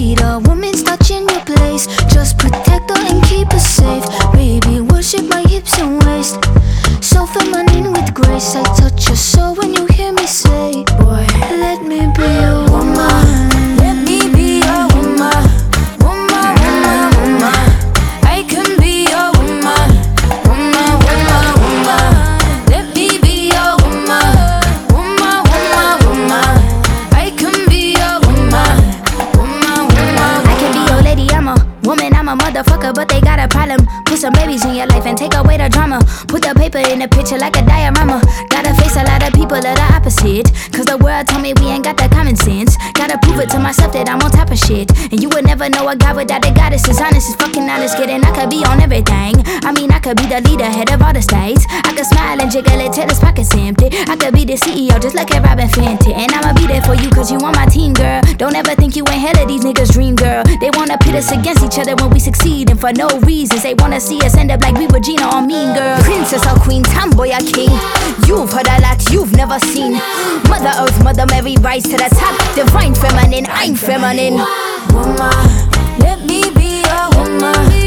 need a woman's touch in your place. Just protect her and keep her safe. Baby, worship my hips and waist. So feminine with grace. I touch your soul when you hear me say, boy, let me be your woman. Let me be your woman. Woman, woman, woman. I can be your woman. Woman, woman, woman. Let me be your woman. Woman, woman, woman. I can be your woman. Woman, woman. I can be your lady, I'm a woman, I'm a motherfucker, but they got a problem. Put some babies in your life and take away the drama. Put the paper in the picture like a diorama. Gotta face a lot of people that are opposite, cause the world told me we ain't got that common sense. Gotta prove it to myself that I'm on top of shit. And you would never know a guy without a goddess. Is honest, is fucking honest, kidding. I could be on everything. I mean, I could be the leader, head of all the states. I could smile and jiggle it till his pockets empty. I could be the CEO, just like a Robin Fenty. And I'ma be there for you, cause you on my team, girl. Don't ever think you ain't hell of these niggas' dream, girl. They wanna pit us against each other when we succeed, and for no reasons. They wanna see us end up like we were Gina or Mean Girl. Princess or queen, tomboy or king. You've heard a lot you've never seen. Mother Earth, Mother Mary, rise to the top. Divine feminine, I'm feminine. Woman, let me be a woman.